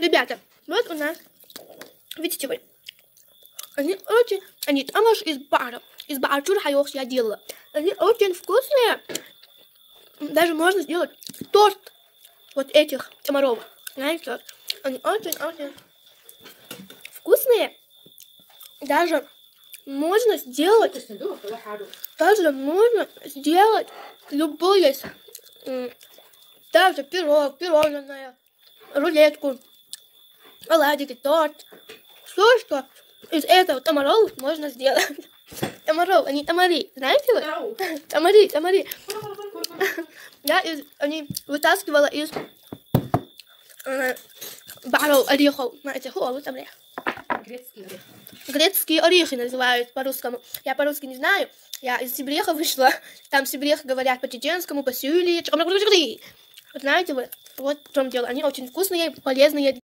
Ребята, вот у нас, видите вы, они там аж из бара хаёх я делала. Они очень вкусные. Даже можно сделать торт вот этих комаров. Знаете, они очень-очень вкусные. Даже можно сделать любое, даже пирожное, рулетку, оладики, торт. Все, что из этого комаров можно сделать. Комаров, они тамари, знаете вы? Тамари. Я они вытаскивала из баров орехов. Знаете, грецкие орехи называют по-русскому. Я по-русски не знаю. Я из Сибиреха вышла. Там в Сибирехе говорят по-чеченскому, по-сюли. Знаете вы, вот в чем дело. Они очень вкусные, полезные.